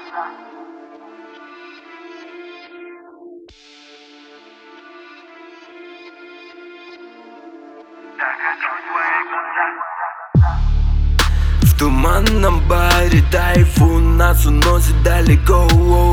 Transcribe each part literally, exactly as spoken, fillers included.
В туманном баре тайфун нас уносит далеко.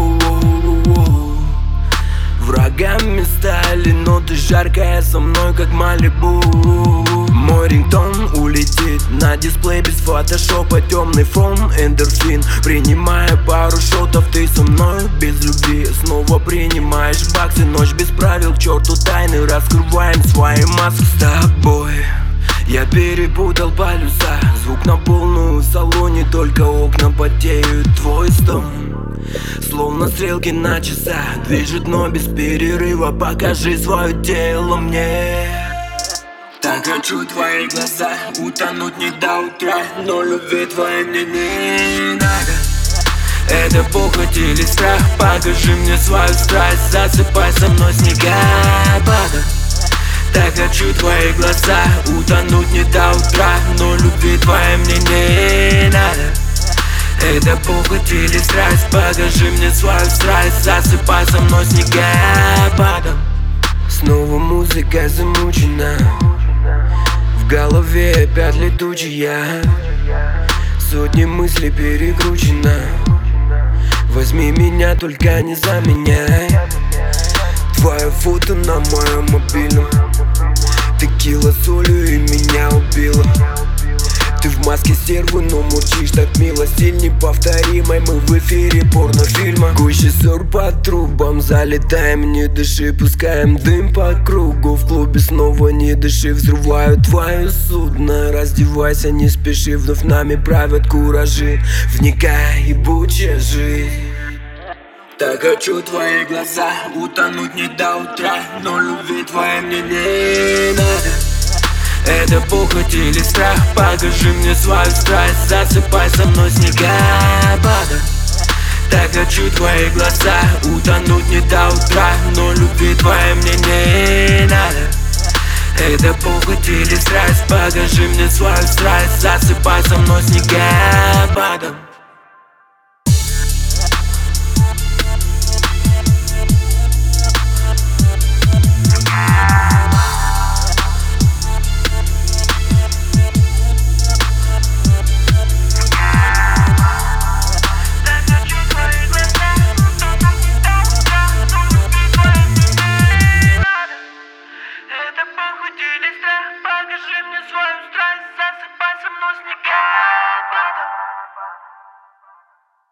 Врагами стали, но ты жаркая со мной, как Малибу. Мой рингтон улетит на дисплей без фотошопа. Темный фон, эндорфин. Принимая пару шотов, ты со мной без любви. Снова принимаешь баксы, ночь без правил. К черту тайны, раскрываем свои маски с тобой. Я перепутал полюса, звук на полную в салоне, только окна потеют, твой стон словно стрелки на часах движет, но без перерыва. Покажи свое тело мне. Так хочу твои глаза, утонуть не до утра, но любви твоей мне не надо. Это похоть или страх, покажи мне свою страсть, засыпай со мной снегопадом. Так хочу твои глаза, утонуть не до утра, но любви твоей мне не надо. Это похоть или страсть, покажи мне свою страсть, засыпай со мной снегопадом. Снова музыка замучена, в голове опять летучая, сотни мыслей перекручено. Возьми меня, только не заменяй. Твое фото на моем мобильном, текила солью и меня убила. Ты в маске стервы, но мурчишь так мило. Стиль неповторимый, мы в эфире порнофильма. Гуще ссор по трубам, залетаем, не дыши. Пускаем дым по кругу, в клубе снова не дыши. Взрываю твое судно, раздевайся, не спеши. Вновь нами правят куражи, вникай, ебучая жизнь. Так хочу твои глаза, утонуть не до утра, но любви твоей мне не надо. Это похоть или страх, покажи мне свою страсть, засыпай со мной снегопадом. Так хочу твои глаза, утонуть не до утра, но любви твоей мне не надо. Это похоть или страсть, покажи мне свою страсть, засыпай со мной снегопадом.